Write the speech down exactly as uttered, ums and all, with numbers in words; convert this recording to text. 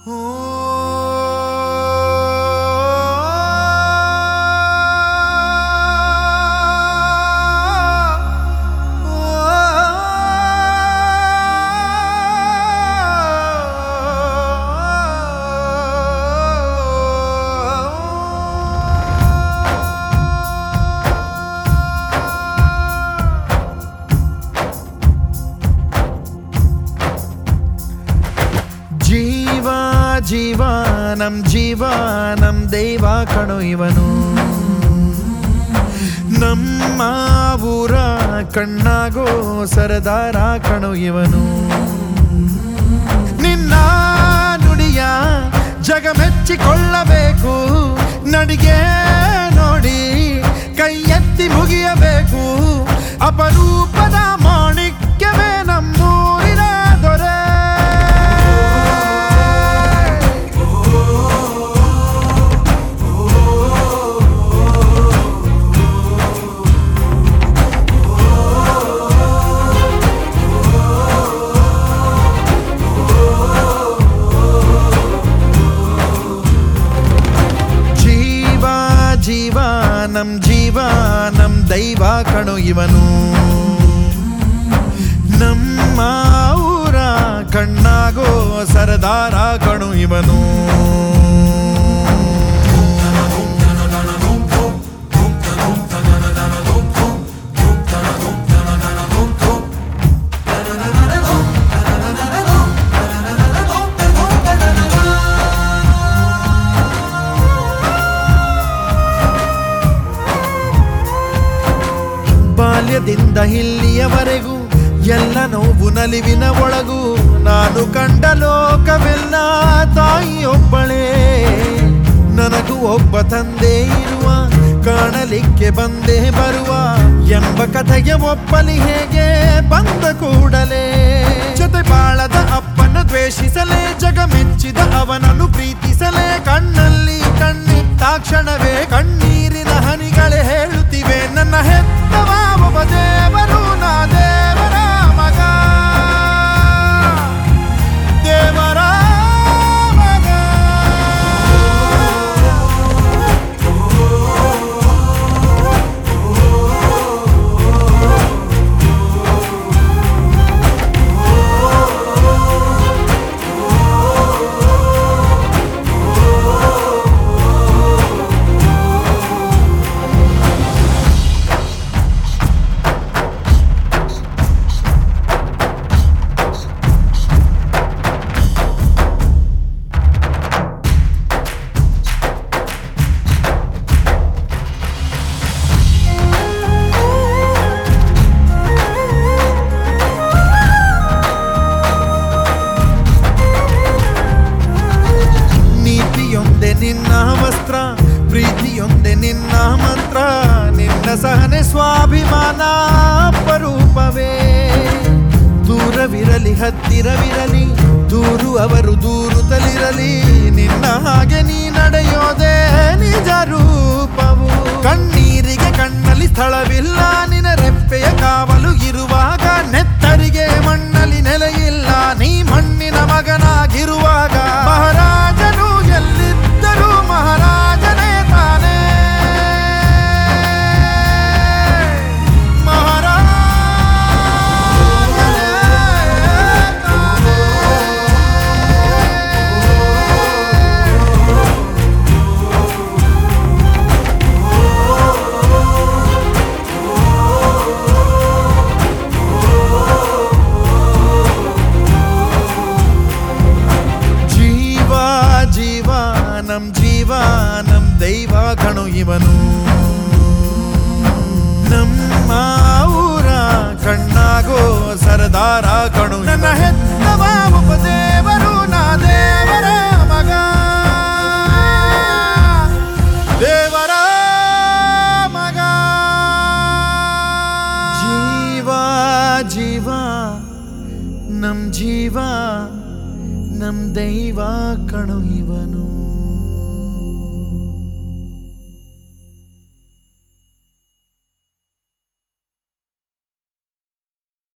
ಜೀವ ನಮ್ ಜೀವ ನಮ್ ದೈವ ಕಣೋ ಇವನು. ನಮ್ಮ ಊರ ಕಣ್ಣಾಗೋ ಸರದಾರ ಕಣೋ ಇವನು. ನಿನ್ನ ನುಡಿಯ ಜಗ ಮೆಚ್ಚಿಕೊಳ್ಳಬೇಕು, ನಡಿಗೆ ನೋಡಿ ಕೈ ಎತ್ತಿ ಮುಗಿಯಬೇಕು. ಅಪರೂಪದ ಮಾಣಿಕ್ಯವೇ ನಮ್ಮೂರಿನ ದೊರೆ. ಜೀವ ನಮ್ ಜೀವ ನಮ್ ದೈವ ಕಣೋ ಇವನು. ನಮ್ಮ ಊರ ಕಣ್ಣಾಗೋ ಸರದಾರ ಕಣೋ ಇವನು. ಬಾಲ್ಯದಿಂದ ಇಲ್ಲಿಯವರೆಗೂ ಎಲ್ಲ ನೋವು ನಲಿವಿನ ಒಳಗೂ ನಾನು ಕಂಡ ಲೋಕವೆಲ್ಲ ತಾಯಿಯೊಬ್ಬಳೇ. ನನಗೂ ಒಬ್ಬ ತಂದೆ ಇರುವ, ಕಾಣಲಿಕ್ಕೆ ಬಂದೇ ಬರುವ ಎಂಬ ಕಥೆಗೆ ಒಪ್ಪಲಿ ಹೇಗೆ ಬಂದ ಕೂಡಲೇ. ಜೊತೆ ಬಾಳದ ಅಪ್ಪನ ದ್ವೇಷಿಸಲೇ, ಜಗ ಮೆಚ್ಚಿದ ಅವನನ್ನು ಪ್ರೀತಿಸಲೇ. ಕಣ್ಣಲ್ಲಿ ಕಣ್ಣಿಟ್ಟಾಕ್ಷಣವೇ ಕಣ್ಣೀರಿನ ಹನಿಗಳೇ ಹೇಳುತ್ತಿವೆ, ನನ್ನ ಹೆತ್ತವ ಒಬ್ಬ ದೇವರು, ನಾ ದೇವರ ಮಗ, ದೇವರ ಮಗ. ನಿನ್ನ ವಸ್ತ್ರ, ಪ್ರೀತಿಯೊಂದೆ ನಿನ್ನ ಮಂತ್ರ, ನಿನ್ನ ಸಹನೆ ಸ್ವಾಭಿಮಾನ ಅಪರೂಪವೇ. ದೂರವಿರಲಿ ಹತ್ತಿರವಿರಲಿ, ದೂರು ಅವರು ದೂರುತ್ತಲಿರಲಿ, ನಿನ್ನ ಹಾಗೆ ನೀ ನಡೆಯೋದೇ ನಿಜ ರೂಪವು. ಕಣ್ಣೀರಿಗೆ ಕಣ್ಣಲ್ಲಿ ಸ್ಥಳವಿಲ್ಲ, ನಿನ್ನ ರೆಪ್ಪೆಯ ಕಾವಲು ಇರುವಾಗ. ನೆತ್ತರಿಗೆ ಮಣ್ಣಲ್ಲಿ ನೆಲೆಯಿಲ್ಲ, ನೀ ಮಣ್ಣಿನ ಮಗನಾಗಿರುವಾಗ. ಮಹಾರಾಜನು ಎಲ್ಲಿದ್ದರೂ ಮಹಾರಾಜನೇ ತಾನೇ, ಮಹಾರಾಜನೇ ತಾನೇ. ನಮ್ ಜೀವ ನಮ್ ದೈವ ಕಣೋ ಇವನು. ನಮ್ಮ ಊರ ಕಣ್ಣಾಗೋ ಸರದಾರ ಕಣೋ. ನನ್ನ ಹೆತ್ತವ ಒಬ್ಬ ದೇವರು, ನಾ ದೇವರ ಮಗ, ದೇವರ ಮಗ. ಜೀವ ಜೀವ ನಮ್ ಜೀವ ನಮ್ ದೈವ ಕಣೋ ಇವನು.